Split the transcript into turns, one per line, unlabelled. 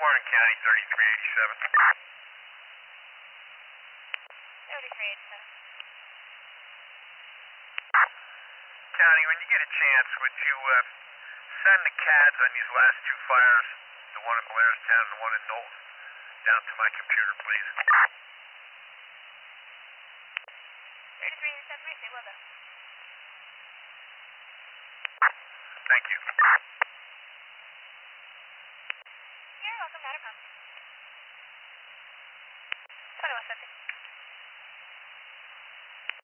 Warren County, 3387.
3387.
County, when you get a chance, would you send the CADs on these last two fires, the one in Blairstown and the one in Knowles, down to my computer, please?
3387, I say, well done.
Thank you.
You're welcome, not a problem. 2150.